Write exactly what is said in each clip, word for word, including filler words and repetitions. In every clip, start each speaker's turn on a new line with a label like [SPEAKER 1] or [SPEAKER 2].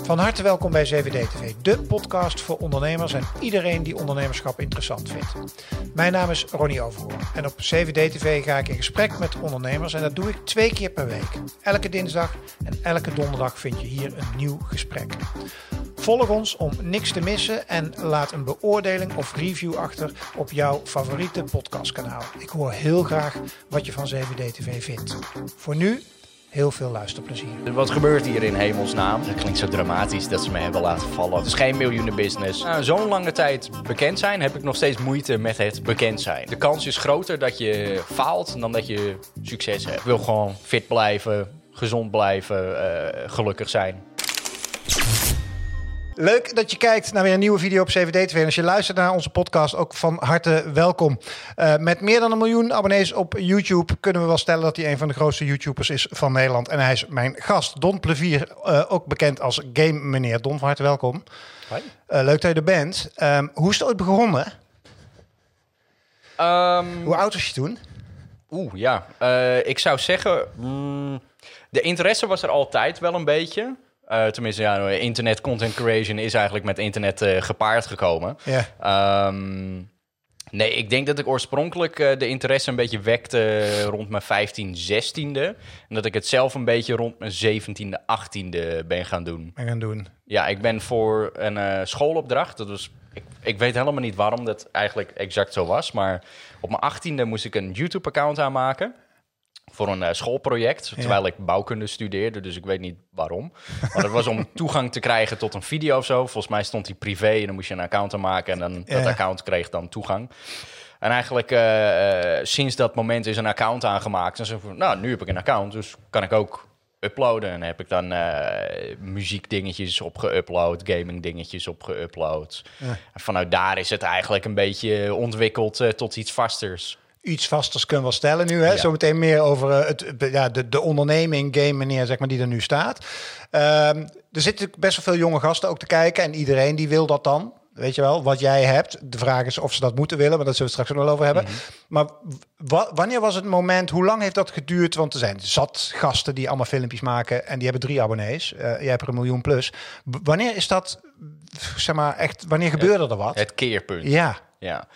[SPEAKER 1] Van harte welkom bij zeven D T V, de podcast voor ondernemers en iedereen die ondernemerschap interessant vindt. Mijn naam is Ronnie Overhoorn en op zeven D T V ga ik in gesprek met ondernemers en dat doe ik twee keer per week. Elke dinsdag en elke donderdag vind je hier een nieuw gesprek. Volg ons om niks te missen en laat een beoordeling of review achter op jouw favoriete podcastkanaal. Ik hoor heel graag wat je van zeven D T V vindt. Voor nu, heel veel luisterplezier.
[SPEAKER 2] Wat gebeurt hier in hemelsnaam? Dat klinkt zo dramatisch dat ze me hebben laten vallen. Het is geen miljoenenbusiness. Nou, zo'n lange tijd bekend zijn, heb ik nog steeds moeite met het bekend zijn. De kans is groter dat je faalt dan dat je succes hebt. Ik wil gewoon fit blijven, gezond blijven, uh, gelukkig zijn.
[SPEAKER 1] Leuk dat je kijkt naar weer een nieuwe video op zeven D T V. En als je luistert naar onze podcast, ook van harte welkom. Uh, met meer dan een miljoen abonnees op YouTube kunnen we wel stellen dat hij een van de grootste YouTubers is van Nederland. En hij is mijn gast, Don Plevier, uh, ook bekend als Game Meneer. Don, van harte welkom.
[SPEAKER 2] Hoi.
[SPEAKER 1] Uh, leuk dat je er bent. Um, hoe is het ooit begonnen?
[SPEAKER 2] Um,
[SPEAKER 1] hoe oud was je toen?
[SPEAKER 2] Oeh, ja. Uh, ik zou zeggen, mm, de interesse was er altijd wel een beetje. Uh, tenminste, ja, internet content creation is eigenlijk met internet uh, gepaard gekomen. Yeah. Um, nee, ik denk dat ik oorspronkelijk uh, de interesse een beetje wekte uh, rond mijn vijftien, zestiende. En dat ik het zelf een beetje rond mijn zeventiende, achttiende ben gaan doen.
[SPEAKER 1] Ben gaan doen.
[SPEAKER 2] Ja, ik ben voor een uh, schoolopdracht. Dat was, ik, ik weet helemaal niet waarom dat eigenlijk exact zo was. Maar op mijn achttiende moest ik een YouTube-account aanmaken. Voor een uh, schoolproject, terwijl ja. ik bouwkunde studeerde, dus ik weet niet waarom. Maar dat was om toegang te krijgen tot een video of zo. Volgens mij stond die privé en dan moest je een account aanmaken en dan ja. dat account kreeg dan toegang. En eigenlijk uh, uh, sinds dat moment is een account aangemaakt. En zo van, nou, nu heb ik een account, dus kan ik ook uploaden. En heb ik dan uh, muziekdingetjes op geüpload, gaming dingetjes op geüpload. Ja. En vanuit daar is het eigenlijk een beetje ontwikkeld uh, tot iets vasters.
[SPEAKER 1] Iets vasters kunnen we wel stellen nu. Hè? Ja. Zometeen meer over uh, het, ja, de, de onderneming, Game Meneer, zeg maar, die er nu staat. Um, er zitten best wel veel jonge gasten ook te kijken. En iedereen die wil dat dan. Weet je wel, wat jij hebt. De vraag is of ze dat moeten willen, maar dat zullen we straks ook nog over hebben. Mm-hmm. Maar w- wanneer was het moment, hoe lang heeft dat geduurd? Want er zijn zat gasten die allemaal filmpjes maken en die hebben drie abonnees. Uh, jij hebt er een miljoen plus. B- wanneer is dat, zeg maar, echt, wanneer gebeurde
[SPEAKER 2] het,
[SPEAKER 1] er wat?
[SPEAKER 2] Het keerpunt.
[SPEAKER 1] Ja.
[SPEAKER 2] Ja.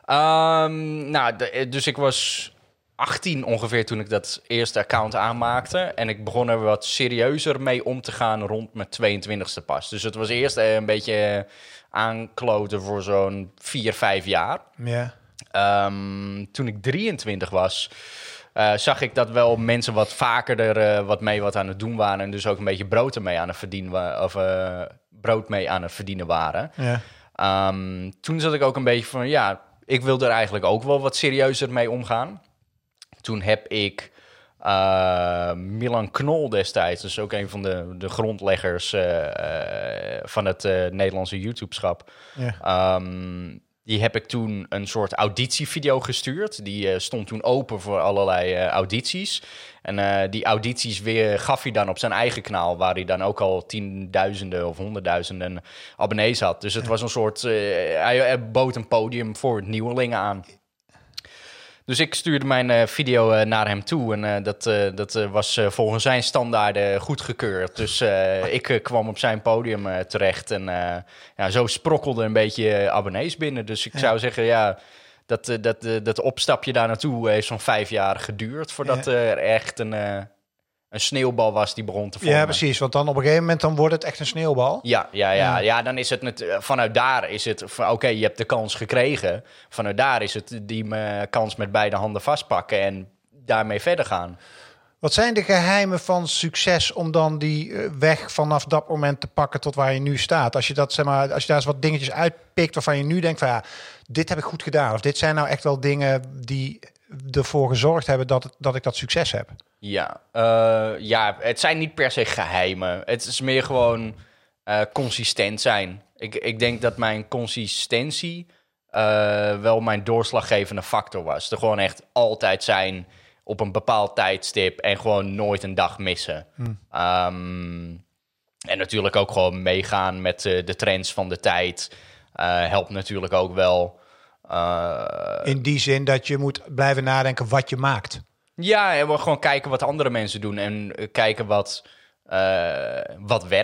[SPEAKER 2] Um, nou, de, dus ik was achttien ongeveer toen ik dat eerste account aanmaakte. En ik begon er wat serieuzer mee om te gaan rond mijn tweeëntwintigste pas. Dus het was eerst een beetje aankloten voor zo'n vier, vijf jaar.
[SPEAKER 1] Ja.
[SPEAKER 2] Um, toen ik drieëntwintig was, uh, zag ik dat wel mensen wat vaker er uh, wat mee wat aan het doen waren. En dus ook een beetje brood mee aan het verdienen, of, uh, brood mee aan het verdienen waren. Ja. Um, toen zat ik ook een beetje van, ja, ik wil er eigenlijk ook wel wat serieuzer mee omgaan. Toen heb ik uh, Milan Knol destijds, dus ook een van de, de grondleggers uh, uh, van het uh, Nederlandse YouTube-schap. Ja. Um, die heb ik toen een soort auditievideo gestuurd. Die uh, stond toen open voor allerlei uh, audities. En uh, die audities weer gaf hij dan op zijn eigen kanaal, waar hij dan ook al tienduizenden of honderdduizenden abonnees had. Dus het ja. was een soort, uh, hij, hij bood een podium voor nieuwelingen aan. Dus ik stuurde mijn uh, video uh, naar hem toe en uh, dat, uh, dat uh, was uh, volgens zijn standaarden goedgekeurd. Dus uh, ik uh, kwam op zijn podium uh, terecht en uh, ja, zo sprokkelde een beetje uh, abonnees binnen. Dus ik ja. zou zeggen, ja, dat, uh, dat, uh, dat opstapje daar naartoe heeft zo'n vijf jaar geduurd voordat ja. uh, er echt een... Uh, een sneeuwbal was die begon te vormen.
[SPEAKER 1] Ja, precies. Want dan op een gegeven moment dan wordt het echt een sneeuwbal.
[SPEAKER 2] Ja, ja, ja. ja. ja dan is het net, vanuit daar is het... Oké, okay, je hebt de kans gekregen. Vanuit daar is het die uh, kans met beide handen vastpakken en daarmee verder gaan.
[SPEAKER 1] Wat zijn de geheimen van succes om dan die uh, weg vanaf dat moment te pakken tot waar je nu staat? Als je dat, zeg maar, als je daar eens wat dingetjes uitpikt waarvan je nu denkt van ja, dit heb ik goed gedaan. Of dit zijn nou echt wel dingen die ervoor gezorgd hebben dat, dat ik dat succes heb.
[SPEAKER 2] Ja, uh, ja, het zijn niet per se geheimen. Het is meer gewoon uh, consistent zijn. Ik, ik denk dat mijn consistentie uh, wel mijn doorslaggevende factor was. Er gewoon echt altijd zijn op een bepaald tijdstip en gewoon nooit een dag missen. Hmm. Um, en natuurlijk ook gewoon meegaan met uh, de trends van de tijd. Uh, helpt natuurlijk ook wel. Uh,
[SPEAKER 1] In die zin dat je moet blijven nadenken wat je maakt.
[SPEAKER 2] Ja, en we gewoon kijken wat andere mensen doen en kijken wat, uh, wat werkt.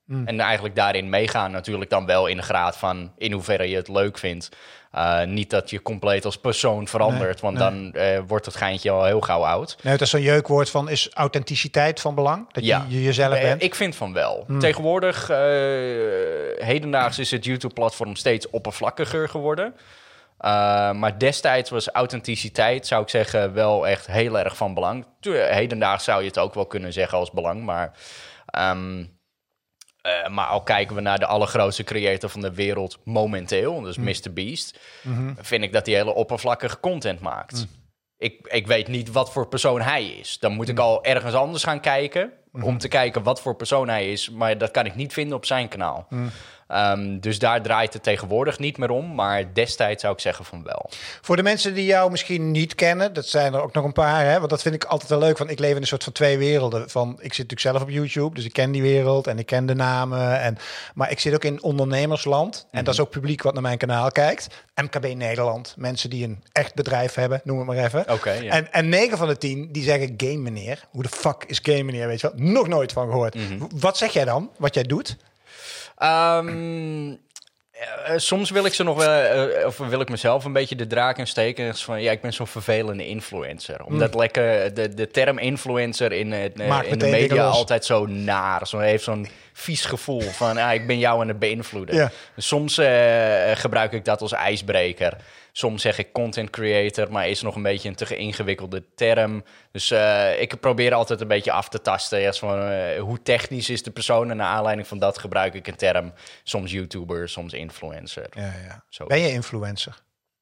[SPEAKER 2] Mm. En eigenlijk daarin meegaan natuurlijk dan wel in de graad van in hoeverre je het leuk vindt. Uh, niet dat je compleet als persoon verandert, nee, want nee. dan uh, wordt het geintje al heel gauw oud.
[SPEAKER 1] Nee, dat is zo'n jeukwoord van, is authenticiteit van belang? Dat
[SPEAKER 2] ja.
[SPEAKER 1] je jezelf bent?
[SPEAKER 2] Ik vind van wel. Hmm. Tegenwoordig, uh, hedendaags is het YouTube-platform steeds oppervlakkiger geworden. Uh, maar destijds was authenticiteit, zou ik zeggen, wel echt heel erg van belang. Hedendaags zou je het ook wel kunnen zeggen als belang, maar... Um, Uh, maar al kijken we naar de allergrootste creator van de wereld momenteel, dus mm. mister Beast, mm-hmm. vind ik dat hij hele oppervlakkige content maakt. Mm. Ik, ik weet niet wat voor persoon hij is. Dan moet mm. ik al ergens anders gaan kijken mm-hmm. om te kijken wat voor persoon hij is. Maar dat kan ik niet vinden op zijn kanaal. Mm. Um, dus daar draait het tegenwoordig niet meer om. Maar destijds zou ik zeggen van wel.
[SPEAKER 1] Voor de mensen die jou misschien niet kennen, dat zijn er ook nog een paar. Hè? Want dat vind ik altijd wel leuk. Want ik leef in een soort van twee werelden. Van, ik zit natuurlijk zelf op YouTube, dus ik ken die wereld en ik ken de namen. En, maar ik zit ook in ondernemersland. Mm-hmm. En dat is ook publiek wat naar mijn kanaal kijkt. M K B Nederland. Mensen die een echt bedrijf hebben, noem het maar even.
[SPEAKER 2] Okay, yeah.
[SPEAKER 1] En, en negen van de tien die zeggen game meneer. Hoe de fuck is game meneer? Weet je wel? Nog nooit van gehoord. Mm-hmm. Wat zeg jij dan? Wat jij doet?
[SPEAKER 2] Um, uh, soms wil ik ze nog wel, uh, of wil ik mezelf een beetje de draak in steken. Van ja, ik ben zo'n vervelende influencer. Omdat mm. lekker de, de term influencer in, uh, in de media altijd zo naar. Zo heeft zo'n vies gevoel van ah, ik ben jou aan het beïnvloeden. Yeah. Soms uh, gebruik ik dat als ijsbreker. Soms zeg ik content creator, maar is nog een beetje een te ingewikkelde term. Dus uh, ik probeer altijd een beetje af te tasten. Ja, van, uh, hoe technisch is de persoon? En naar aanleiding van dat gebruik ik een term. Soms YouTuber, soms influencer.
[SPEAKER 1] Ja, ja. Zo. Ben je influencer?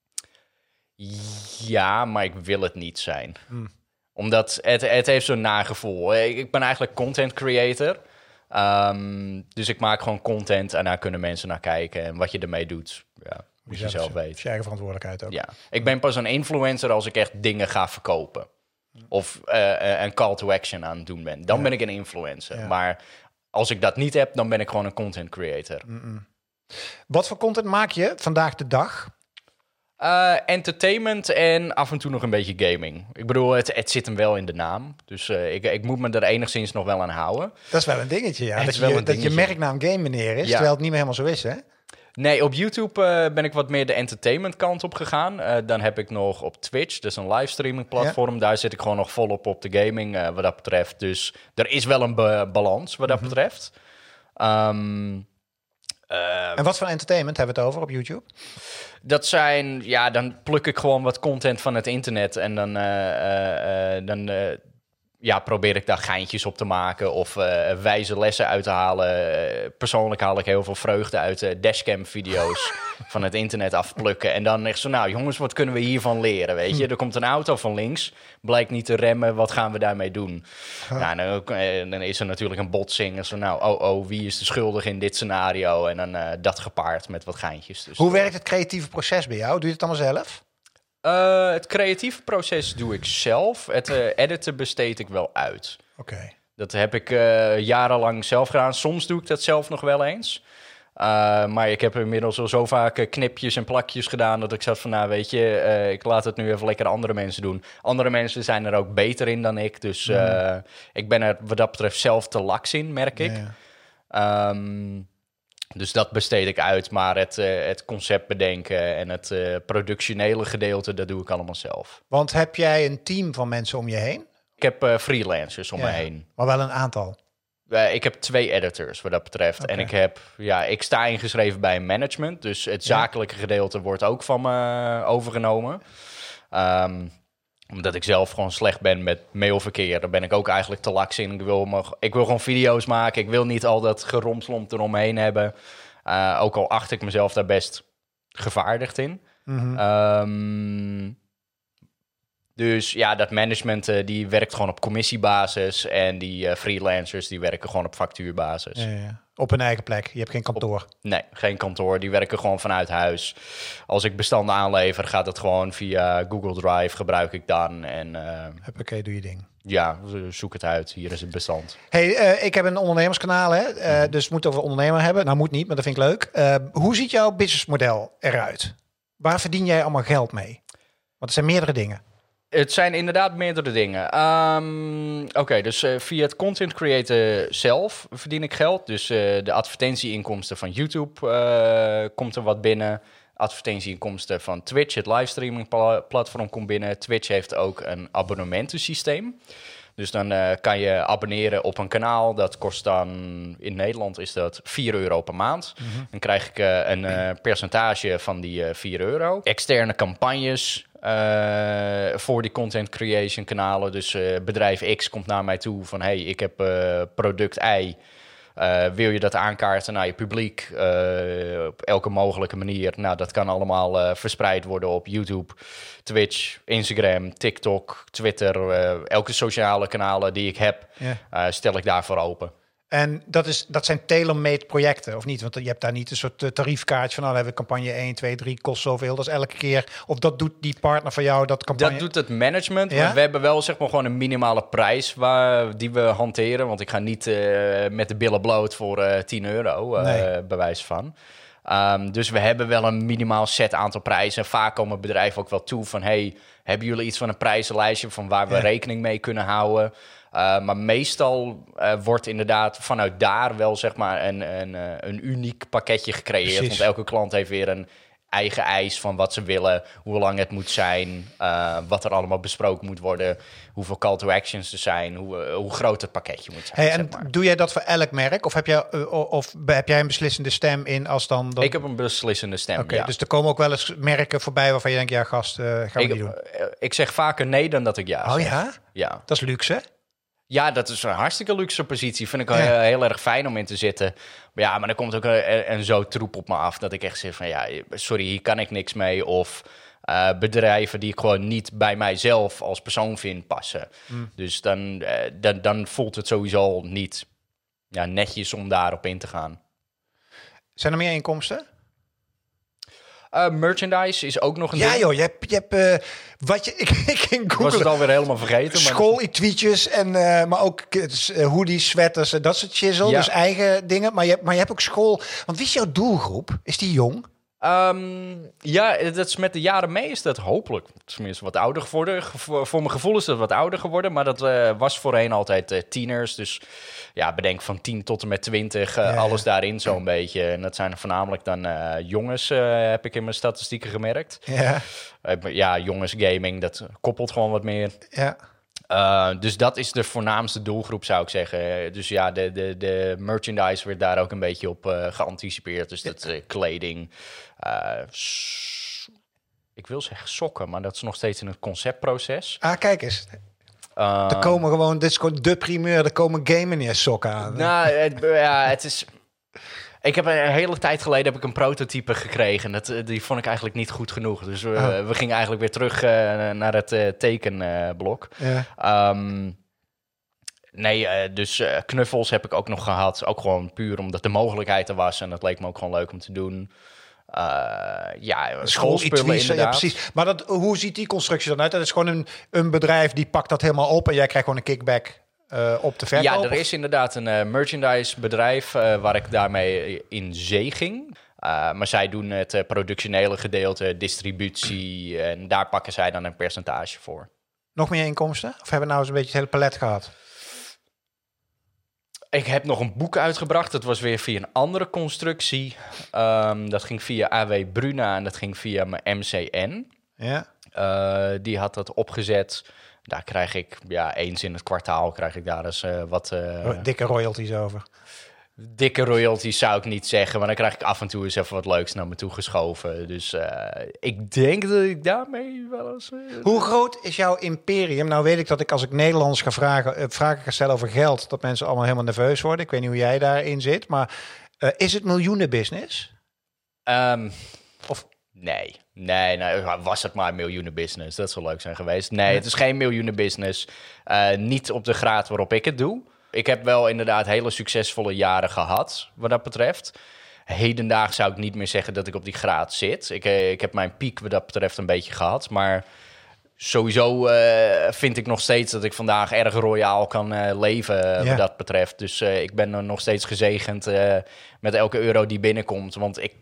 [SPEAKER 2] Ja, maar ik wil het niet zijn. Hmm. Omdat het, het heeft zo'n nagevoel. Ik ben eigenlijk content creator. Um, dus ik maak gewoon content en daar kunnen mensen naar kijken. En wat je ermee doet, ja, moet je zelf weten.
[SPEAKER 1] Je eigen verantwoordelijkheid ook.
[SPEAKER 2] Ja. Ik ben pas een influencer als ik echt dingen ga verkopen. Of uh, een call to action aan het doen ben. Dan ja. ben ik een influencer. Ja. Maar als ik dat niet heb, dan ben ik gewoon een content creator.
[SPEAKER 1] Mm-mm. Wat voor content maak je vandaag de dag?
[SPEAKER 2] Uh, entertainment en af en toe nog een beetje gaming. Ik bedoel, het, het zit hem wel in de naam. Dus uh, ik, ik moet me er enigszins nog wel aan houden.
[SPEAKER 1] Dat is wel een dingetje, ja. Dat je, dat dingetje. je merknaam Game Meneer is, ja. terwijl het niet meer helemaal zo is, hè?
[SPEAKER 2] Nee, op YouTube uh, ben ik wat meer de entertainment kant op gegaan. Uh, dan heb ik nog op Twitch, dus een livestreaming platform. Ja. Daar zit ik gewoon nog volop op de gaming uh, wat dat betreft. Dus er is wel een be- balans wat dat mm-hmm. betreft. Um,
[SPEAKER 1] uh, en wat voor entertainment hebben we het over op YouTube?
[SPEAKER 2] Dat zijn, ja, dan pluk ik gewoon wat content van het internet en dan, uh, uh, uh, dan uh, ja, probeer ik daar geintjes op te maken of uh, wijze lessen uit te halen. Uh, persoonlijk haal ik heel veel vreugde uit uh, dashcam-video's van het internet afplukken. En dan echt zo, nou jongens, wat kunnen we hiervan leren, weet je? Er komt een auto van links, blijkt niet te remmen, wat gaan we daarmee doen? Huh. Nou, dan, uh, dan is er natuurlijk een botsing. En zo, nou, oh, oh, wie is de schuldige in dit scenario? En dan uh, dat gepaard met wat geintjes. Dus
[SPEAKER 1] hoe werkt het creatieve proces bij jou? Doe je het allemaal zelf?
[SPEAKER 2] Uh, het creatieve proces doe ik zelf. Het uh, editen besteed ik wel uit.
[SPEAKER 1] Oké. Okay.
[SPEAKER 2] Dat heb ik uh, jarenlang zelf gedaan. Soms doe ik dat zelf nog wel eens. Uh, maar ik heb inmiddels al zo vaak uh, knipjes en plakjes gedaan dat ik zat van, nou weet je, uh, ik laat het nu even lekker andere mensen doen. Andere mensen zijn er ook beter in dan ik. Dus uh, mm. ik ben er wat dat betreft zelf te laks in, merk ik. Ja, ja. Um, Dus dat besteed ik uit, maar het, uh, het concept bedenken en het uh, productionele gedeelte, dat doe ik allemaal zelf.
[SPEAKER 1] Want heb jij een team van mensen om je heen?
[SPEAKER 2] Ik heb uh, freelancers om ja, me heen.
[SPEAKER 1] Maar wel een aantal?
[SPEAKER 2] Uh, ik heb twee editors wat dat betreft. Okay. En ik heb, ja, ik sta ingeschreven bij een management, dus het zakelijke ja. gedeelte wordt ook van me overgenomen. Um, omdat ik zelf gewoon slecht ben met mailverkeer. Daar ben ik ook eigenlijk te laks in. Ik wil, me, ik wil gewoon video's maken. Ik wil niet al dat geromslomp eromheen hebben. Uh, ook al acht ik mezelf daar best gevaardigd in. Mm-hmm. Um, dus ja, dat management uh, die werkt gewoon op commissiebasis. En die uh, freelancers die werken gewoon op factuurbasis.
[SPEAKER 1] Ja, ja. Op een eigen plek? Je hebt geen kantoor?
[SPEAKER 2] Op, nee, geen kantoor. Die werken gewoon vanuit huis. Als ik bestanden aanlever, gaat het gewoon via Google Drive. Gebruik ik dan. En, uh,
[SPEAKER 1] Huppakee, doe je ding.
[SPEAKER 2] Ja, zoek het uit. Hier is het bestand.
[SPEAKER 1] Hey, uh, ik heb een ondernemerskanaal, hè? Uh, mm-hmm. Dus moet over ondernemer hebben. Nou, moet niet, maar dat vind ik leuk. Uh, hoe ziet jouw businessmodel eruit? Waar verdien jij allemaal geld mee? Want het zijn meerdere dingen.
[SPEAKER 2] Het zijn inderdaad meerdere dingen. Um, Oké, okay, dus uh, via het content creator zelf verdien ik geld. Dus uh, de advertentieinkomsten van YouTube uh, komt er wat binnen. Advertentieinkomsten van Twitch, het livestreaming pla- platform, komt binnen. Twitch heeft ook een abonnementensysteem. Dus dan uh, kan je abonneren op een kanaal. Dat kost dan, in Nederland is dat vier euro per maand. Mm-hmm. Dan krijg ik uh, een uh, percentage van die uh, vier euro. Externe campagnes uh, voor die content creation kanalen. Dus uh, bedrijf X komt naar mij toe van... hey, ik heb uh, product Y... Uh, wil je dat aankaarten naar je publiek uh, op elke mogelijke manier? Nou, dat kan allemaal uh, verspreid worden op YouTube, Twitch, Instagram, TikTok, Twitter. Uh, elke sociale kanalen die ik heb, yeah. uh, stel ik daarvoor open.
[SPEAKER 1] En dat, is, dat zijn tailor-made projecten, of niet? Want je hebt daar niet een soort tariefkaartje van... nou, dan hebben we campagne één, twee, drie, kost zoveel. Dat is elke keer... Of dat doet die partner van jou, dat campagne...
[SPEAKER 2] Dat doet het management.
[SPEAKER 1] Ja?
[SPEAKER 2] We hebben wel zeg maar gewoon een minimale prijs waar, die we hanteren. Want ik ga niet uh, met de billen bloot voor uh, tien euro, uh, nee. bewijs van. Um, dus we hebben wel een minimaal set aantal prijzen. En vaak komen bedrijven ook wel toe van... hey, hebben jullie iets van een prijzenlijstje... van waar we ja. rekening mee kunnen houden... Uh, maar meestal uh, wordt inderdaad vanuit daar wel zeg maar een, een, uh, een uniek pakketje gecreëerd. Precies. Want elke klant heeft weer een eigen eis van wat ze willen, hoe lang het moet zijn, uh, wat er allemaal besproken moet worden, hoeveel call to actions er zijn, hoe, uh, hoe groot het pakketje moet zijn.
[SPEAKER 1] Hey, en zeg maar. Doe jij dat voor elk merk? Of heb jij, uh, of heb jij een beslissende stem in als dan... dan...
[SPEAKER 2] Ik heb een beslissende stem,
[SPEAKER 1] okay,
[SPEAKER 2] ja.
[SPEAKER 1] Dus er komen ook wel eens merken voorbij waarvan je denkt, ja gast, uh, gaan we
[SPEAKER 2] ik,
[SPEAKER 1] niet doen.
[SPEAKER 2] Uh, ik zeg vaker nee dan dat ik ja
[SPEAKER 1] Oh
[SPEAKER 2] zeg.
[SPEAKER 1] ja?
[SPEAKER 2] Ja.
[SPEAKER 1] Dat is luxe.
[SPEAKER 2] Ja, dat is een hartstikke luxe positie. Vind ik ja. heel, heel erg fijn om in te zitten. Maar ja, maar er komt ook een, een zo troep op me af... dat ik echt zeg van ja, sorry, hier kan ik niks mee. Of uh, bedrijven die ik gewoon niet bij mijzelf als persoon vind passen. Mm. Dus dan, uh, dan, dan voelt het sowieso niet ja, netjes om daarop in te gaan.
[SPEAKER 1] Zijn er meer inkomsten?
[SPEAKER 2] Uh, merchandise is ook nog een
[SPEAKER 1] ja,
[SPEAKER 2] ding.
[SPEAKER 1] joh, je hebt, je hebt uh, wat je... Ik, ik ging googlen.
[SPEAKER 2] Ik was het alweer helemaal vergeten.
[SPEAKER 1] School-tweetjes, en uh, maar ook uh, hoodies, sweaters en dat soort shizzle. Ja. Dus eigen dingen. Maar je, hebt, maar je hebt ook school... Want wie is jouw doelgroep? Is die jong?
[SPEAKER 2] Um, ja, dat is met de jaren mee is dat hopelijk tenminste wat ouder geworden. Voor, voor mijn gevoel is dat wat ouder geworden. Maar dat uh, was voorheen altijd uh, tieners. Dus ja, bedenk van tien tot en met twintig. Uh, ja. Alles daarin zo'n ja. beetje. En dat zijn voornamelijk dan uh, jongens, uh, heb ik in mijn statistieken gemerkt.
[SPEAKER 1] Ja,
[SPEAKER 2] uh, ja jongens gaming, dat koppelt gewoon wat meer.
[SPEAKER 1] Ja.
[SPEAKER 2] Uh, dus dat is de voornaamste doelgroep, zou ik zeggen. Dus ja, de, de, de merchandise werd daar ook een beetje op uh, geanticipeerd. Dus dat uh, kleding... Uh, s- ik wil zeggen sokken, maar dat is nog steeds in het conceptproces.
[SPEAKER 1] Ah, kijk eens.
[SPEAKER 2] Uh,
[SPEAKER 1] er komen gewoon, dit is gewoon de primeur, er komen game meneer sokken aan.
[SPEAKER 2] Nou, het, ja, het is... Ik heb een hele tijd geleden heb ik een prototype gekregen. Dat, die vond ik eigenlijk niet goed genoeg. Dus we, oh. we gingen eigenlijk weer terug uh, naar het uh, tekenblok. Uh, ja. um, nee, uh, dus uh, knuffels heb ik ook nog gehad. Ook gewoon puur omdat de mogelijkheid er was. En dat leek me ook gewoon leuk om te doen. Uh, ja, schoolspullen inderdaad. Ja, precies.
[SPEAKER 1] Maar dat, hoe ziet die constructie dan uit? Dat is gewoon een, een bedrijf die pakt dat helemaal op en jij krijgt gewoon een kickback uh, op de verkoop?
[SPEAKER 2] Ja, er is inderdaad een uh, merchandise bedrijf uh, waar ik daarmee in zee ging. Uh, maar zij doen het uh, productionele gedeelte, distributie en daar pakken zij dan een percentage voor.
[SPEAKER 1] Nog meer inkomsten? Of hebben we nou eens een beetje het hele palet gehad?
[SPEAKER 2] Ik heb nog een boek uitgebracht. Dat was weer via een andere constructie. Um, dat ging via A W Bruna en dat ging via mijn M C N.
[SPEAKER 1] Ja.
[SPEAKER 2] Uh, die had dat opgezet. Daar krijg ik, ja, eens in het kwartaal krijg ik daar eens uh, wat... Uh,
[SPEAKER 1] dikke royalties over.
[SPEAKER 2] Dikke royalties zou ik niet zeggen, maar dan krijg ik af en toe eens even wat leuks naar me toe geschoven. Dus uh, ik denk dat ik daarmee wel eens... Uh,
[SPEAKER 1] Hoe groot is jouw imperium? Nou weet ik dat ik als ik Nederlanders ga vragen, uh, vragen ga stellen over geld, dat mensen allemaal helemaal nerveus worden. Ik weet niet hoe jij daarin zit, maar uh, is het miljoenenbusiness?
[SPEAKER 2] Um, of... Nee, nee, nee, was het maar een miljoenenbusiness. Dat zou leuk zijn geweest. Nee, ja. Het is geen miljoenenbusiness. Uh, niet op de graad waarop ik het doe. Ik heb wel inderdaad hele succesvolle jaren gehad, wat dat betreft. Hedendaags zou ik niet meer zeggen dat ik op die graad zit. Ik, ik heb mijn piek wat dat betreft een beetje gehad. Maar sowieso uh, vind ik nog steeds dat ik vandaag erg royaal kan uh, leven ja. wat dat betreft. Dus uh, ik ben nog steeds gezegend uh, met elke euro die binnenkomt. Want ik,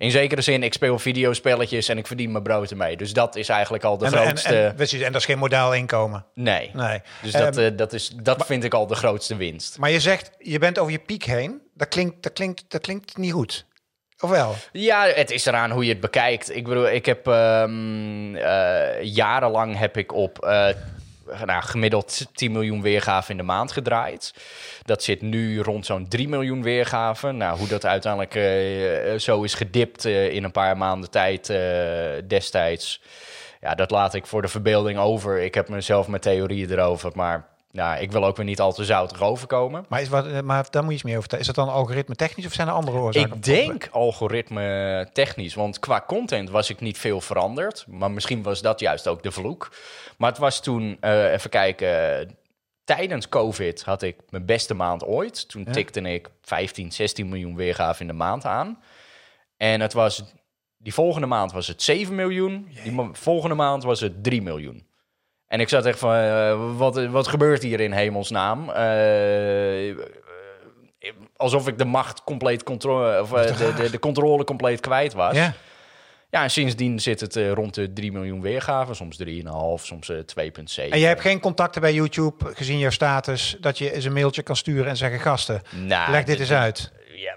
[SPEAKER 2] in zekere zin, ik speel videospelletjes en ik verdien mijn brood ermee. Dus dat is eigenlijk al de
[SPEAKER 1] en,
[SPEAKER 2] grootste...
[SPEAKER 1] En, en, precies, en dat is geen modaal inkomen.
[SPEAKER 2] Nee.
[SPEAKER 1] nee.
[SPEAKER 2] Dus dat,
[SPEAKER 1] um,
[SPEAKER 2] uh, dat, is, dat maar, vind ik al de grootste winst.
[SPEAKER 1] Maar je zegt, je bent over je piek heen. Dat klinkt, dat klinkt, dat klinkt niet goed. Of wel?
[SPEAKER 2] Ja, het is eraan hoe je het bekijkt. Ik bedoel, ik heb um, uh, jarenlang heb ik op uh, nou, gemiddeld tien miljoen weergaven in de maand gedraaid. Dat zit nu rond zo'n drie miljoen weergaven. Nou, hoe dat uiteindelijk uh, zo is gedipt uh, in een paar maanden tijd uh, destijds. Ja, dat laat ik voor de verbeelding over. Ik heb mezelf mijn theorieën erover, maar... Nou, ik wil ook weer niet al te zoutig overkomen.
[SPEAKER 1] Maar, is wat, maar daar moet je iets meer over vertellen. Is dat dan algoritme technisch of zijn er andere oorzaken?
[SPEAKER 2] Ik denk algoritme technisch. Want qua content was ik niet veel veranderd. Maar misschien was dat juist ook de vloek. Maar het was toen, uh, even kijken... Tijdens COVID had ik mijn beste maand ooit. Toen ja. tikte ik vijftien, zestien miljoen weergaven in de maand aan. En het was... Die volgende maand was het zeven miljoen. Jee. Die volgende maand was het drie miljoen. En ik zat echt van, uh, wat, wat gebeurt hier in hemelsnaam? Uh, uh, alsof ik de macht compleet controle, of uh, de, de, de controle compleet kwijt was.
[SPEAKER 1] Ja.
[SPEAKER 2] Ja, en sindsdien zit het uh, rond de drie miljoen weergaven, soms drie komma vijf, soms uh, twee komma zeven.
[SPEAKER 1] En jij hebt geen contacten bij YouTube, gezien jouw status, dat je eens een mailtje kan sturen en zeggen, gasten,
[SPEAKER 2] nou,
[SPEAKER 1] leg dit eens uit.
[SPEAKER 2] Ja,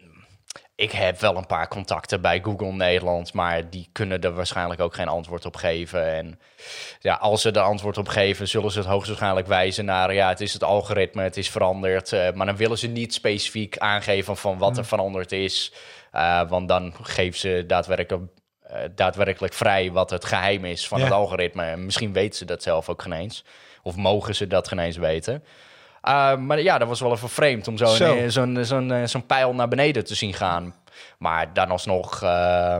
[SPEAKER 2] ik heb wel een paar contacten bij Google Nederland, maar die kunnen er waarschijnlijk ook geen antwoord op geven. En ja, als ze er antwoord op geven, zullen ze het hoogstwaarschijnlijk wijzen naar, ja, het is het algoritme, het is veranderd. Uh, maar dan willen ze niet specifiek aangeven van wat er veranderd is. Uh, want dan geven ze daadwerkelijk, uh, daadwerkelijk vrij wat het geheim is van ja. het algoritme. En misschien weten ze dat zelf ook geen eens. Of mogen ze dat geen eens weten. Uh, maar ja, dat was wel even vreemd om zo'n
[SPEAKER 1] Zo.
[SPEAKER 2] zo'n zo'n zo'n pijl naar beneden te zien gaan. Maar dan alsnog, uh,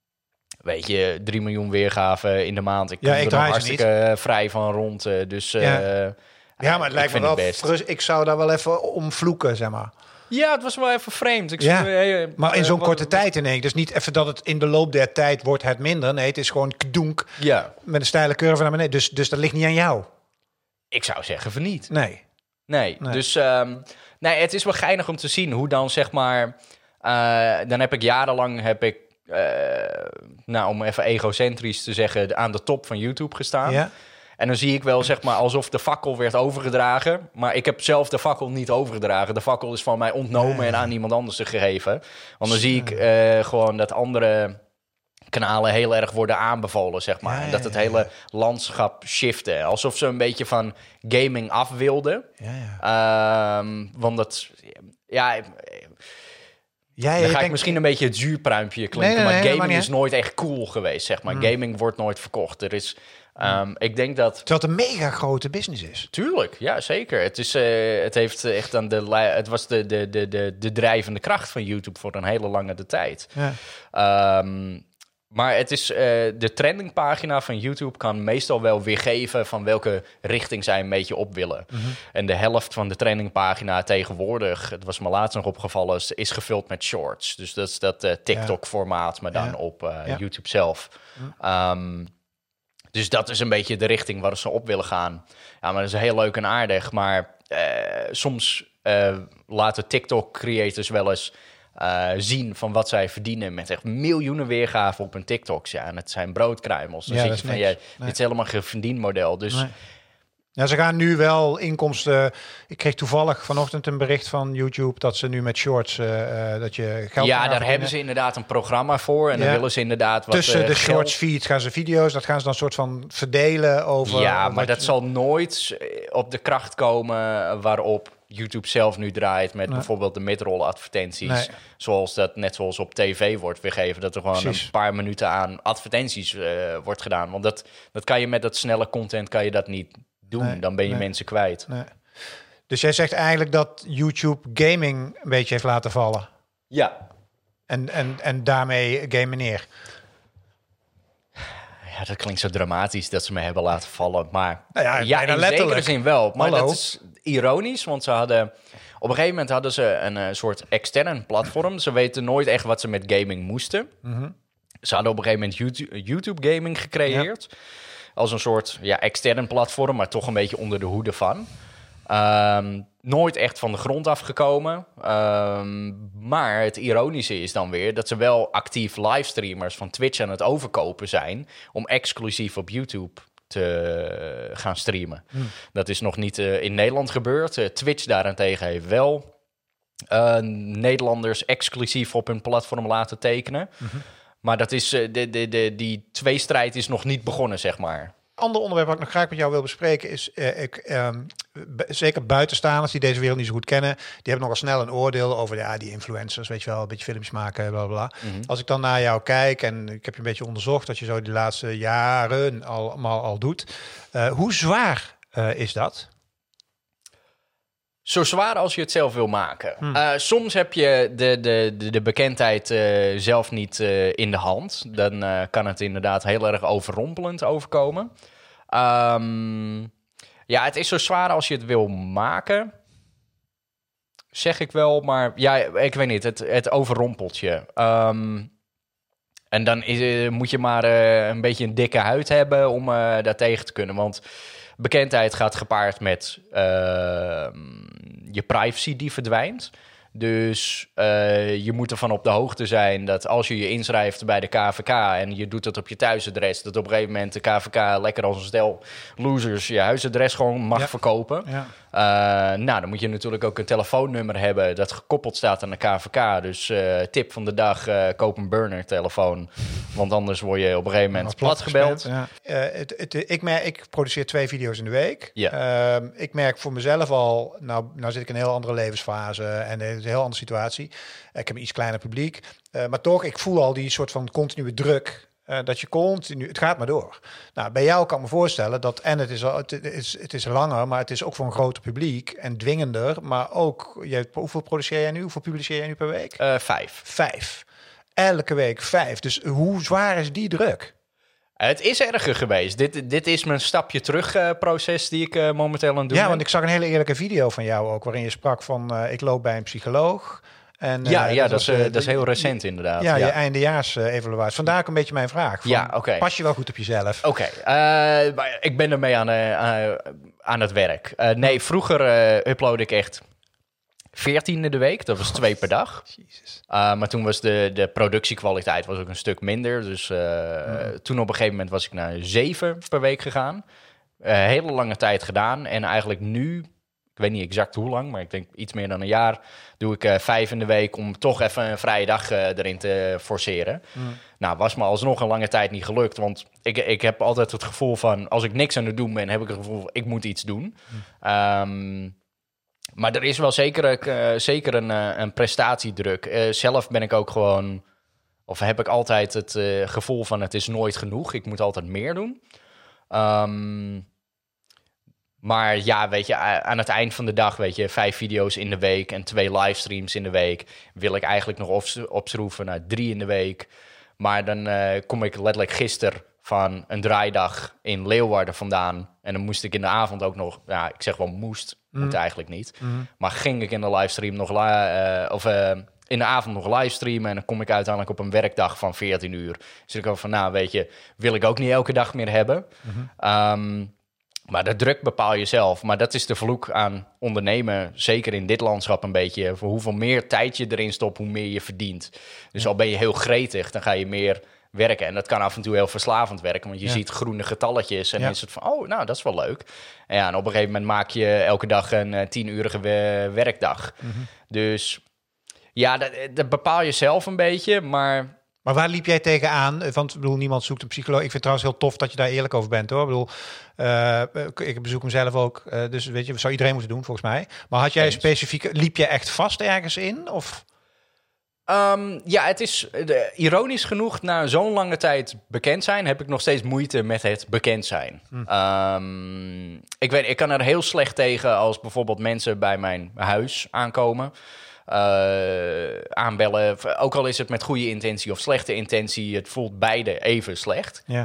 [SPEAKER 2] weet je, drie miljoen weergaven in de maand. Ik
[SPEAKER 1] ja,
[SPEAKER 2] kom
[SPEAKER 1] ik
[SPEAKER 2] er nog hartstikke niet. vrij van rond. Uh, dus uh,
[SPEAKER 1] ja. ja, maar het lijkt me wel
[SPEAKER 2] best.
[SPEAKER 1] Frus, ik zou daar wel even om vloeken, zeg maar.
[SPEAKER 2] Ja, het was wel even vreemd. Ik
[SPEAKER 1] ja.
[SPEAKER 2] zei, uh,
[SPEAKER 1] maar in zo'n
[SPEAKER 2] uh,
[SPEAKER 1] korte
[SPEAKER 2] wat,
[SPEAKER 1] tijd in één. Dus niet even dat het in de loop der tijd wordt het minder. Nee, het is gewoon kdoenk
[SPEAKER 2] ja.
[SPEAKER 1] met een steile curve naar beneden. Dus, dus dat ligt niet aan jou.
[SPEAKER 2] Ik zou zeggen van niet.
[SPEAKER 1] Nee.
[SPEAKER 2] Nee, nee. dus um, nee, het is wel geinig om te zien hoe dan zeg maar... Uh, dan heb ik jarenlang, heb ik, uh, nou om even egocentrisch te zeggen, aan de top van YouTube gestaan.
[SPEAKER 1] Ja.
[SPEAKER 2] En dan zie ik wel zeg maar alsof de fakkel werd overgedragen. Maar ik heb zelf de fakkel niet overgedragen. De fakkel is van mij ontnomen ja. en aan iemand anders gegeven. Want dan zie ik uh, gewoon dat andere kanalen heel erg worden aanbevolen, zeg maar. Ja, ja, en dat het hele ja. landschap shifte. Alsof ze een beetje van gaming af wilden.
[SPEAKER 1] Ja, ja.
[SPEAKER 2] Um, want dat... Ja...
[SPEAKER 1] Ja, ja,
[SPEAKER 2] dan ga ik
[SPEAKER 1] denkt...
[SPEAKER 2] misschien een beetje het zuurpruimpje klinken,
[SPEAKER 1] nee, nee, nee,
[SPEAKER 2] maar gaming
[SPEAKER 1] nee,
[SPEAKER 2] is nooit echt cool geweest, zeg maar. Mm. Gaming wordt nooit verkocht. Er is, um, ik denk dat...
[SPEAKER 1] Terwijl het een mega grote business is.
[SPEAKER 2] Tuurlijk, ja, zeker. Het, is, uh, het, heeft echt aan de, het was de, de, de, de, de drijvende kracht van YouTube voor een hele lange de tijd. Ja. Um, maar het is, uh, de trendingpagina van YouTube kan meestal wel weergeven van welke richting zij een beetje op willen. Mm-hmm. En de helft van de trendingpagina tegenwoordig, het was me laatst nog opgevallen, is, is gevuld met shorts. Dus dat is dat uh, TikTok-formaat, maar dan ja. op uh, ja. YouTube zelf. Mm. Um, dus dat is een beetje de richting waar ze op willen gaan. Ja, maar dat is heel leuk en aardig. Maar uh, soms uh, laten TikTok-creators wel eens... Uh, zien van wat zij verdienen met echt miljoenen weergaven op hun TikToks. Ja, en het zijn broodkruimels. Dan
[SPEAKER 1] ja,
[SPEAKER 2] zit je van, ja,
[SPEAKER 1] nee.
[SPEAKER 2] dit is helemaal geen verdienmodel. Dus...
[SPEAKER 1] Nee. Ja, ze gaan nu wel inkomsten... Ik kreeg toevallig vanochtend een bericht van YouTube... dat ze nu met shorts, uh, uh, dat je geld...
[SPEAKER 2] Ja, daar hebben ze inderdaad een programma voor. En ja. dan willen ze inderdaad wat...
[SPEAKER 1] Tussen
[SPEAKER 2] uh,
[SPEAKER 1] de
[SPEAKER 2] geld...
[SPEAKER 1] shorts feeds gaan ze video's... dat gaan ze dan soort van verdelen over...
[SPEAKER 2] Ja, maar dat
[SPEAKER 1] je...
[SPEAKER 2] zal nooit op de kracht komen waarop... YouTube zelf nu draait met nee. bijvoorbeeld de midroll advertenties. Nee. Zoals dat net zoals op tv wordt weergegeven. Dat er gewoon Precies. een paar minuten aan advertenties uh, wordt gedaan. Want dat, dat kan je met dat snelle content kan je dat niet doen. Nee. Dan ben je nee. mensen kwijt.
[SPEAKER 1] Nee. Dus jij zegt eigenlijk dat YouTube gaming een beetje heeft laten vallen.
[SPEAKER 2] Ja.
[SPEAKER 1] En, en, en daarmee gamen neer.
[SPEAKER 2] Ja, dat klinkt zo dramatisch dat ze me hebben laten vallen. Maar
[SPEAKER 1] nou ja,
[SPEAKER 2] ja in zekere zin wel. Maar
[SPEAKER 1] Hallo.
[SPEAKER 2] dat is ironisch, want ze hadden... Op een gegeven moment hadden ze een uh, soort extern platform. Ze weten nooit echt wat ze met gaming moesten. Mm-hmm. Ze hadden op een gegeven moment YouTube, YouTube gaming gecreëerd. Ja. Als een soort ja, extern platform, maar toch een beetje onder de hoede van. Um, nooit echt van de grond afgekomen. Um, maar het ironische is dan weer dat ze wel actief livestreamers van Twitch aan het overkopen zijn om exclusief op YouTube te gaan streamen. Hmm. Dat is nog niet uh, in Nederland gebeurd. Uh, Twitch daarentegen heeft wel uh, Nederlanders exclusief op hun platform laten tekenen. Mm-hmm. Maar dat is, uh, de, de, de, die tweestrijd is nog niet begonnen, zeg maar.
[SPEAKER 1] Ander onderwerp wat ik nog graag met jou wil bespreken is, uh, ik, um, b- zeker buitenstaanders die deze wereld niet zo goed kennen, die hebben nogal snel een oordeel over ja, die influencers, weet je wel, een beetje filmpjes maken, bla bla. Mm-hmm. Als ik dan naar jou kijk en ik heb je een beetje onderzocht dat je zo die laatste jaren al, allemaal al doet, uh, hoe zwaar uh, is dat?
[SPEAKER 2] Zo zwaar als je het zelf wil maken. Hmm. Uh, soms heb je de, de, de, de bekendheid uh, zelf niet uh, in de hand. Dan uh, kan het inderdaad heel erg overrompelend overkomen. Um, ja, het is zo zwaar als je het wil maken. Zeg ik wel, maar ja, ik weet niet. Het, het overrompelt je. Um, en dan is, moet je maar uh, een beetje een dikke huid hebben om uh, daar tegen te kunnen. Want bekendheid gaat gepaard met uh, je privacy die verdwijnt. Dus uh, je moet ervan op de hoogte zijn dat als je je inschrijft bij de K V K en je doet dat op je thuisadres, dat op een gegeven moment de K V K lekker als een stel losers je huisadres gewoon mag ja. verkopen. Ja. Uh, nou, dan moet je natuurlijk ook een telefoonnummer hebben dat gekoppeld staat aan de K V K. Dus uh, tip van de dag, uh, koop een burner-telefoon. Want anders word je op een gegeven moment platgebeld. Ja.
[SPEAKER 1] Uh, het, het, ik, merk, ik produceer twee video's in de week. Ja. Uh, ik merk voor mezelf al, nou, nou zit ik in een heel andere levensfase en het is een heel andere situatie. Ik heb een iets kleiner publiek. Uh, maar toch, ik voel al die soort van continue druk. Uh, dat je continu, het gaat maar door. Nou, bij jou kan ik me voorstellen dat, en het is, het is, het is langer, maar het is ook voor een groter publiek en dwingender. Maar ook, je, hoeveel produceer jij nu? Hoeveel publiceer jij nu per week?
[SPEAKER 2] Uh, vijf.
[SPEAKER 1] Vijf. Elke week vijf. Dus hoe zwaar is die druk?
[SPEAKER 2] Het is erger geweest. Dit, dit is mijn stapje terug uh, proces die ik uh, momenteel aan het doen
[SPEAKER 1] Ja,
[SPEAKER 2] ben.
[SPEAKER 1] want ik zag een hele eerlijke video van jou ook, waarin je sprak van, uh, ik loop bij een psycholoog. En,
[SPEAKER 2] ja,
[SPEAKER 1] uh,
[SPEAKER 2] ja
[SPEAKER 1] dat,
[SPEAKER 2] dat, is, uh, dat is heel recent inderdaad.
[SPEAKER 1] Ja,
[SPEAKER 2] ja.
[SPEAKER 1] je eindejaars-evaluatie. Vandaar ook een beetje mijn vraag. Van,
[SPEAKER 2] ja, okay.
[SPEAKER 1] Pas je wel goed op jezelf?
[SPEAKER 2] Oké, okay. uh, ik ben ermee aan, uh, aan het werk. Uh, nee, vroeger uh, upload ik echt veertien in de week. Dat was twee per dag.
[SPEAKER 1] Jezus.
[SPEAKER 2] Uh, maar toen was de, de productiekwaliteit was ook een stuk minder. Dus uh, mm. toen op een gegeven moment was ik naar zeven per week gegaan. Uh, hele lange tijd gedaan. En eigenlijk nu, ik weet niet exact hoe lang, maar ik denk iets meer dan een jaar, doe ik uh, vijf in de week om toch even een vrije dag uh, erin te forceren. Mm. Nou, was me alsnog een lange tijd niet gelukt. Want ik, ik heb altijd het gevoel van, als ik niks aan het doen ben, heb ik het gevoel, ik moet iets doen. Mm. Um, Maar er is wel zeker, uh, zeker een, uh, een prestatiedruk. Uh, zelf ben ik ook gewoon, of heb ik altijd het uh, gevoel van het is nooit genoeg. Ik moet altijd meer doen. Um, maar ja, weet je, aan het eind van de dag, weet je, vijf video's in de week en twee livestreams in de week. Wil ik eigenlijk nog op- opschroeven naar drie in de week. Maar dan uh, kom ik letterlijk gisteren van een draaidag in Leeuwarden vandaan. En dan moest ik in de avond ook nog, ja, ik zeg wel moest, mm. moet eigenlijk niet. Mm. Maar ging ik in de livestream nog, uh, of uh, in de avond nog livestreamen. En dan kom ik uiteindelijk op een werkdag van veertien uur. Dus ik ook van, nou weet je, wil ik ook niet elke dag meer hebben. Mm-hmm. Um, maar de druk bepaal je zelf. Maar dat is de vloek aan ondernemen, zeker in dit landschap een beetje. Voor hoeveel meer tijd je erin stopt, hoe meer je verdient. Dus ja. al ben je heel gretig, dan ga je meer werken. En dat kan af en toe heel verslavend werken, want je ja. ziet groene getalletjes en ja. dan is het van, oh, nou, dat is wel leuk. En, ja, en op een gegeven moment maak je elke dag een uh, tienurige we- werkdag. Mm-hmm. Dus ja, dat, dat bepaal je zelf een beetje, maar...
[SPEAKER 1] Maar waar liep jij tegenaan? Want ik bedoel, niemand zoekt een psycholoog. Ik vind het trouwens heel tof dat je daar eerlijk over bent, hoor. Ik bedoel, uh, ik bezoek hem zelf ook. Uh, dus weet je, zou iedereen moeten doen, volgens mij. Maar had jij Eens. specifiek, liep je echt vast ergens in? Of...
[SPEAKER 2] Um, ja, het is de, ironisch genoeg, na zo'n lange tijd bekend zijn, heb ik nog steeds moeite met het bekend zijn. Hm. Um, ik weet, ik kan er heel slecht tegen als bijvoorbeeld mensen bij mijn huis aankomen. Uh, aanbellen, ook al is het met goede intentie of slechte intentie, het voelt beide even slecht. Ja.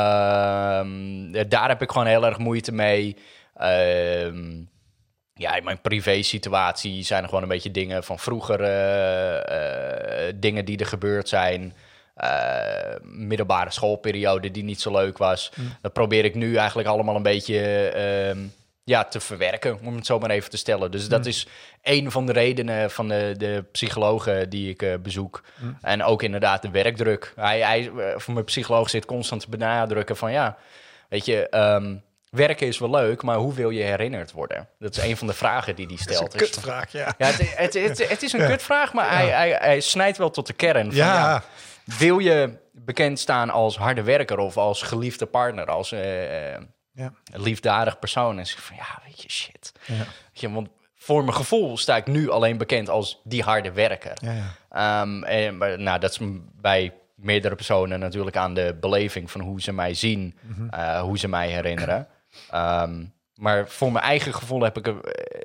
[SPEAKER 2] Uh, daar heb ik gewoon heel erg moeite mee. Uh, ja, in mijn privé situatie zijn er gewoon een beetje dingen van vroeger, uh, uh, dingen die er gebeurd zijn. Uh, middelbare schoolperiode die niet zo leuk was. Mm. Dat probeer ik nu eigenlijk allemaal een beetje... Uh, ja, te verwerken, om het zo maar even te stellen. Dus dat mm. is een van de redenen van de, de psychologen die ik uh, bezoek. Mm. En ook inderdaad de werkdruk. Hij, hij, voor mijn psycholoog zit constant te benadrukken van ja, weet je, um, werken is wel leuk, maar hoe wil je herinnerd worden? Dat is een van de vragen die hij stelt.
[SPEAKER 1] Dat is een kutvraag, ja.
[SPEAKER 2] ja het, het, het, het is een ja. kutvraag, maar ja. hij, hij, hij snijdt wel tot de kern. Van,
[SPEAKER 1] ja.
[SPEAKER 2] ja, wil je bekend staan als harde werker of als geliefde partner, als uh, ja. een liefdadig persoon? En zeg van, ja, weet je, shit. Ja. Weet je, want voor mijn gevoel sta ik nu alleen bekend als die harde werker. Ja, ja. Um, en, maar, nou, dat is bij meerdere personen natuurlijk aan de beleving van hoe ze mij zien, mm-hmm. uh, hoe ze mij herinneren. Um, maar voor mijn eigen gevoel heb ik uh,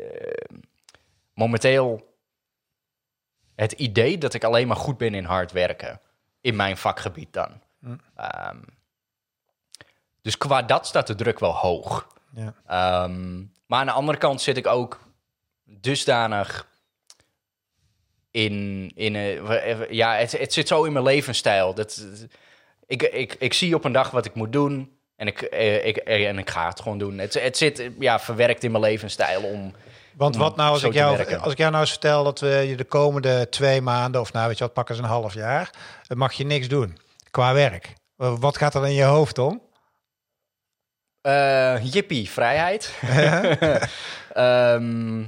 [SPEAKER 2] momenteel het idee dat ik alleen maar goed ben in hard werken. In mijn vakgebied dan. Mm. Um, dus qua dat staat de druk wel hoog. Ja. Um, maar aan de andere kant zit ik ook dusdanig in... in uh, ja, het, het zit zo in mijn levensstijl. Dat, ik, ik, ik zie op een dag wat ik moet doen en ik, ik, en ik ga het gewoon doen. Het, het zit ja, verwerkt in mijn levensstijl om...
[SPEAKER 1] Want wat nou als ik, jou, als ik jou nou eens vertel dat we je de komende twee maanden... of nou weet je wat, pakken ze een half jaar... mag je niks doen qua werk. Wat gaat er in je hoofd om?
[SPEAKER 2] Uh, jippie, vrijheid. um,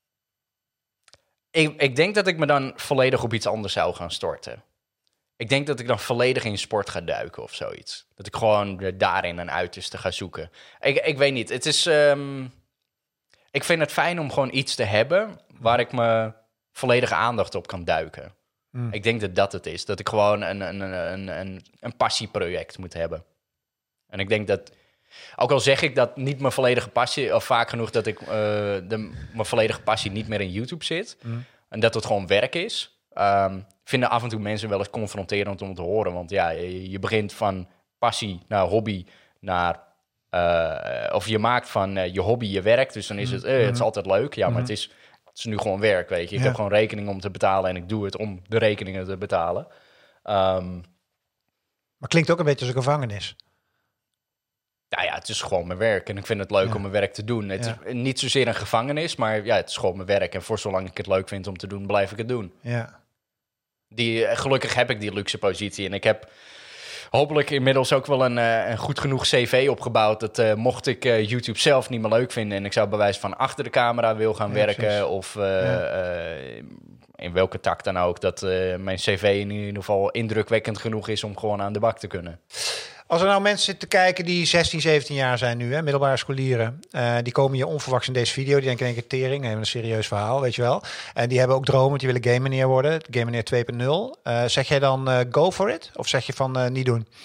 [SPEAKER 2] ik, ik denk dat ik me dan volledig op iets anders zou gaan storten. Ik denk dat ik dan volledig in sport ga duiken of zoiets. Dat ik gewoon daarin een uiterste ga zoeken. Ik, ik weet niet, het is... Um, ik vind het fijn om gewoon iets te hebben waar ik me volledige aandacht op kan duiken. Mm. Ik denk dat dat het is. Dat ik gewoon een, een, een, een, een passieproject moet hebben. En ik denk dat... Ook al zeg ik dat niet mijn volledige passie... of vaak genoeg dat ik uh, de, mijn volledige passie niet meer in YouTube zit... Mm. en dat het gewoon werk is... Um, vinden af en toe mensen wel eens confronterend om te horen. Want ja, je, je begint van passie naar hobby... naar uh, of je maakt van uh, je hobby je werk. Dus dan is het, uh, het is altijd leuk. Ja, maar het is, het is nu gewoon werk, weet je. Ik ja. heb gewoon rekeningen om te betalen... en ik doe het om de rekeningen te betalen. Um,
[SPEAKER 1] maar klinkt ook een beetje als een gevangenis.
[SPEAKER 2] Nou ja, het is gewoon mijn werk. En ik vind het leuk ja. om mijn werk te doen. Het ja. is niet zozeer een gevangenis, maar ja, het is gewoon mijn werk. En voor zolang ik het leuk vind om te doen, blijf ik het doen.
[SPEAKER 1] Ja.
[SPEAKER 2] Die, gelukkig heb ik die luxe positie. En ik heb hopelijk inmiddels ook wel een, een goed genoeg cv opgebouwd... dat uh, mocht ik uh, YouTube zelf niet meer leuk vinden... en ik zou bij wijze van achter de camera wil gaan ja, werken... Precies. of uh, ja. uh, in welke tak dan ook... dat uh, mijn cv in ieder geval indrukwekkend genoeg is... om gewoon aan de bak te kunnen.
[SPEAKER 1] Als er nou mensen zitten kijken die zestien, zeventien jaar zijn nu, hè, middelbare scholieren, uh, die komen hier onverwachts in deze video, die denken in één keer tering, hebben een serieus verhaal, weet je wel. En die hebben ook dromen, die willen game meneer worden, game meneer twee punt nul. Uh, zeg jij dan uh, go for it? Of zeg je van uh, niet doen?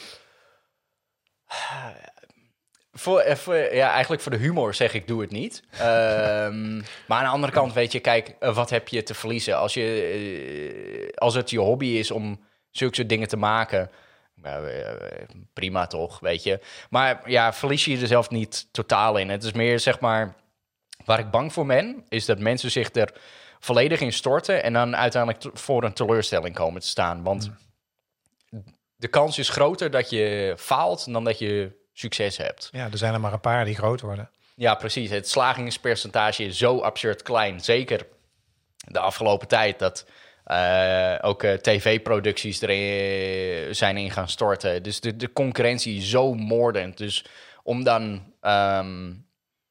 [SPEAKER 2] Voor, voor, ja, eigenlijk voor de humor zeg ik doe het niet. um, maar aan de andere kant, weet je, kijk, uh, wat heb je te verliezen? Als, je, uh, als het je hobby is om zulke soort dingen te maken... Ja, prima toch, weet je. Maar ja, verlies je jezelf niet totaal in. Het is meer, zeg maar... Waar ik bang voor ben, is dat mensen zich er volledig in storten... en dan uiteindelijk t- voor een teleurstelling komen te staan. Want mm. de kans is groter dat je faalt dan dat je succes hebt.
[SPEAKER 1] Ja, er zijn er maar een paar die groot worden.
[SPEAKER 2] Ja, precies. Het slagingspercentage is zo absurd klein. Zeker de afgelopen tijd dat... Uh, ook uh, tv-producties erin zijn in gaan storten. Dus de, de concurrentie is zo moordend. Dus om dan um,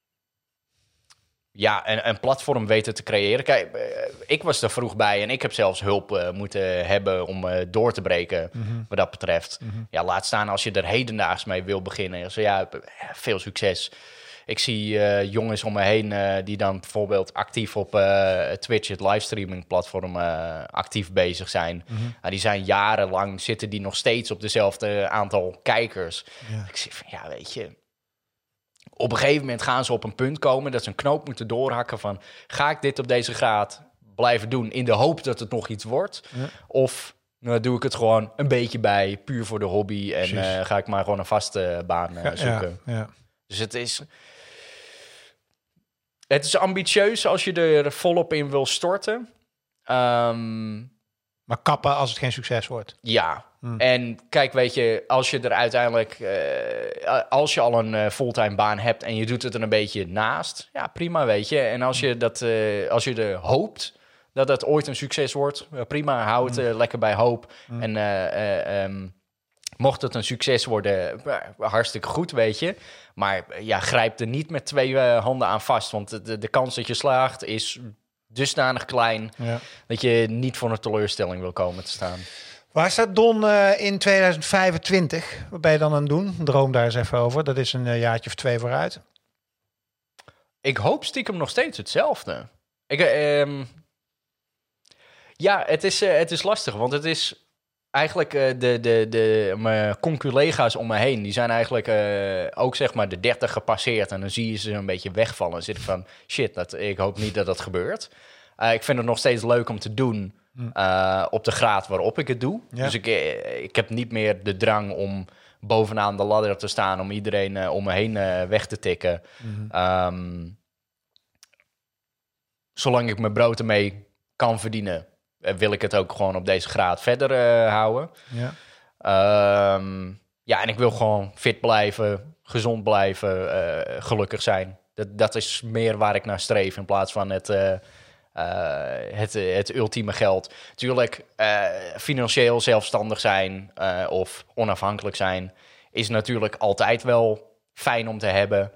[SPEAKER 2] ja, een, een platform weten te creëren. Kijk, uh, ik was er vroeg bij en ik heb zelfs hulp uh, moeten hebben om uh, door te breken mm-hmm. wat dat betreft. Mm-hmm. Ja, laat staan als je er hedendaags mee wil beginnen. Dus ja, veel succes. Ik zie uh, jongens om me heen uh, die dan bijvoorbeeld actief op uh, Twitch, het livestreaming platform, uh, actief bezig zijn. Mm-hmm. Uh, die zijn jarenlang, zitten die nog steeds op dezelfde aantal kijkers. Ja. Ik zeg van, ja, weet je... Op een gegeven moment gaan ze op een punt komen dat ze een knoop moeten doorhakken van... ga ik dit op deze graad blijven doen in de hoop dat het nog iets wordt? Ja. Of nou, doe ik het gewoon een beetje bij, puur voor de hobby... en uh, ga ik maar gewoon een vaste baan uh, zoeken. Ja, ja. Dus het is... Het is ambitieus als je er volop in wil storten. Um,
[SPEAKER 1] Maar kappen als het geen succes wordt.
[SPEAKER 2] Ja, hmm. en kijk, weet je, als je er uiteindelijk... Uh, als je al een uh, fulltime baan hebt en je doet het er een beetje naast... ja, prima, weet je. En als je, dat, uh, als je er hoopt dat het ooit een succes wordt... Uh, prima, hou het uh, lekker bij hoop. Hmm. En uh, uh, um, mocht het een succes worden, uh, hartstikke goed, weet je. Maar uh, ja, grijp er niet met twee uh, handen aan vast. Want de, de kans dat je slaagt is... dusdanig klein ja. dat je niet voor een teleurstelling wil komen te staan.
[SPEAKER 1] Waar staat Don uh, in tweeduizend vijfentwintig? Wat ben je dan aan het doen? Droom daar eens even over. Dat is een uh, jaartje of twee vooruit.
[SPEAKER 2] Ik hoop stiekem nog steeds hetzelfde. Ik, uh, um, ja, het is, uh, het is lastig, want het is eigenlijk uh, de, de, de, mijn conculega's om me heen, die zijn eigenlijk uh, ook zeg maar de dertig gepasseerd. En dan zie je ze een beetje wegvallen. Dan zit ik van, shit, dat, ik hoop niet dat dat gebeurt. Uh, ik vind het nog steeds leuk om te doen uh, op de graad waarop ik het doe. Ja. Dus ik, ik heb niet meer de drang om bovenaan de ladder te staan, om iedereen uh, om me heen uh, weg te tikken. Mm-hmm. Um, zolang ik mijn brood ermee kan verdienen, wil ik het ook gewoon op deze graad verder uh, houden. Ja. Um, ja, en ik wil gewoon fit blijven, gezond blijven, uh, gelukkig zijn. Dat, dat is meer waar ik naar streef in plaats van het, uh, uh, het, het ultieme geld. Tuurlijk, uh, financieel zelfstandig zijn uh, of onafhankelijk zijn is natuurlijk altijd wel fijn om te hebben.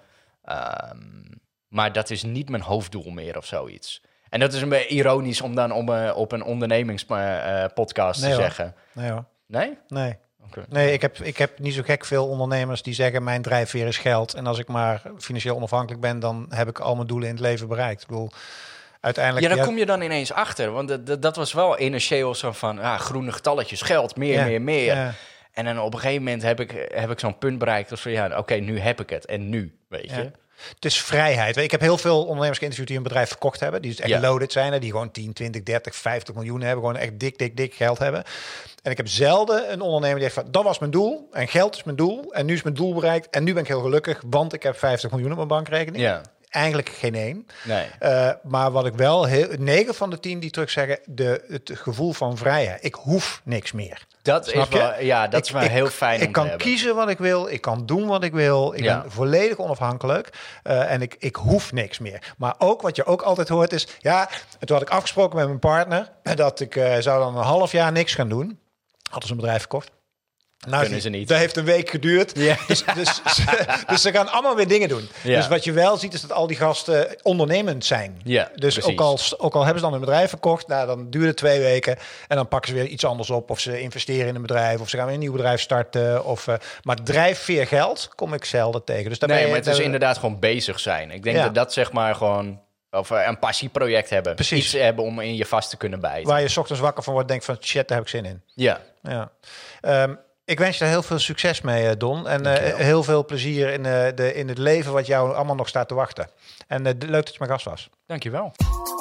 [SPEAKER 2] Um, maar dat is niet mijn hoofddoel meer of zoiets. En dat is een beetje ironisch om dan om, uh, op een ondernemingspodcast uh, nee, te hoor. zeggen.
[SPEAKER 1] Nee hoor.
[SPEAKER 2] Nee?
[SPEAKER 1] Nee. Okay. Nee, ik heb, ik heb niet zo gek veel ondernemers die zeggen mijn drijfveer is geld. En als ik maar financieel onafhankelijk ben, dan heb ik al mijn doelen in het leven bereikt. Ik bedoel, uiteindelijk...
[SPEAKER 2] Ja, daar ja, kom je dan ineens achter. Want dat, dat, dat was wel initieel zo van ah, groene getalletjes, geld, meer, ja, meer, meer. Ja. En dan op een gegeven moment heb ik, heb ik zo'n punt bereikt. Dus van ja, oké, okay, nu heb ik het. En nu, weet ja. je...
[SPEAKER 1] Het is vrijheid. Ik heb heel veel ondernemers geïnterviewd die een bedrijf verkocht hebben. Die dus echt ja. loaded zijn. Die gewoon tien, twintig, dertig, vijftig miljoen hebben. Gewoon echt dik, dik, dik geld hebben. En ik heb zelden een ondernemer die zegt van, dat was mijn doel. En geld is mijn doel. En nu is mijn doel bereikt. En nu ben ik heel gelukkig, want ik heb vijftig miljoen op mijn bankrekening. Ja. Eigenlijk geen één. Nee. Uh, maar wat ik wel, heel, negen van de tien die terug zeggen, de, het gevoel van vrijheid. Ik hoef niks meer.
[SPEAKER 2] Dat Snap is wel, ja, dat ik, is wel
[SPEAKER 1] ik,
[SPEAKER 2] heel fijn
[SPEAKER 1] ik
[SPEAKER 2] om
[SPEAKER 1] kan
[SPEAKER 2] te
[SPEAKER 1] kiezen wat ik wil. Ik kan doen wat ik wil. Ik ja. ben volledig onafhankelijk. Uh, en ik, ik hoef niks meer. Maar ook wat je ook altijd hoort is, ja, toen had ik afgesproken met mijn partner dat ik uh, zou dan een half jaar niks gaan doen. Hadden ze een bedrijf verkocht. Nou,
[SPEAKER 2] kunnen ze niet.
[SPEAKER 1] Dat heeft een week geduurd. Ja. Dus, dus, dus ze gaan allemaal weer dingen doen. Ja. Dus wat je wel ziet is dat al die gasten ondernemend zijn. Ja, dus ook al, ook al hebben ze dan een bedrijf verkocht, nou, dan duurt het twee weken en dan pakken ze weer iets anders op. Of ze investeren in een bedrijf, of ze gaan weer een nieuw bedrijf starten. Of, uh, maar drijfveer geld kom ik zelden tegen. Dus
[SPEAKER 2] nee, ben je, maar het is uh, inderdaad gewoon bezig zijn. Ik denk ja. dat dat zeg maar gewoon... Of een passieproject hebben. Precies. Iets hebben om in je vast te kunnen bijten.
[SPEAKER 1] Waar je 's ochtends wakker van wordt, denk van shit, daar heb ik zin in. Ja. ja. Um, Ik wens je heel veel succes mee, Don. En uh, heel veel plezier in, uh, de, in het leven wat jou allemaal nog staat te wachten. En uh, leuk dat je mijn gast was.
[SPEAKER 2] Dankjewel.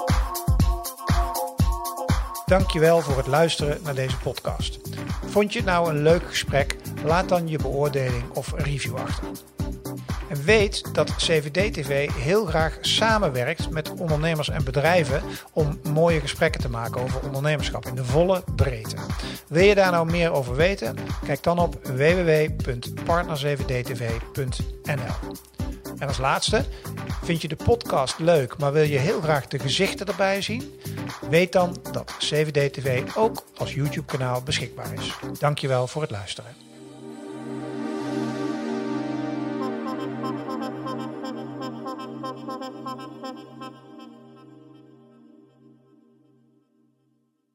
[SPEAKER 1] Dankjewel voor het luisteren naar deze podcast. Vond je het nou een leuk gesprek? Laat dan je beoordeling of review achter. En weet dat C V D T V heel graag samenwerkt met ondernemers en bedrijven om mooie gesprekken te maken over ondernemerschap in de volle breedte. Wil je daar nou meer over weten? Kijk dan op w w w punt partner c v d t v punt n l. En als laatste, vind je de podcast leuk, maar wil je heel graag de gezichten erbij zien? Weet dan dat C V D T V ook als YouTube-kanaal beschikbaar is. Dankjewel voor het luisteren.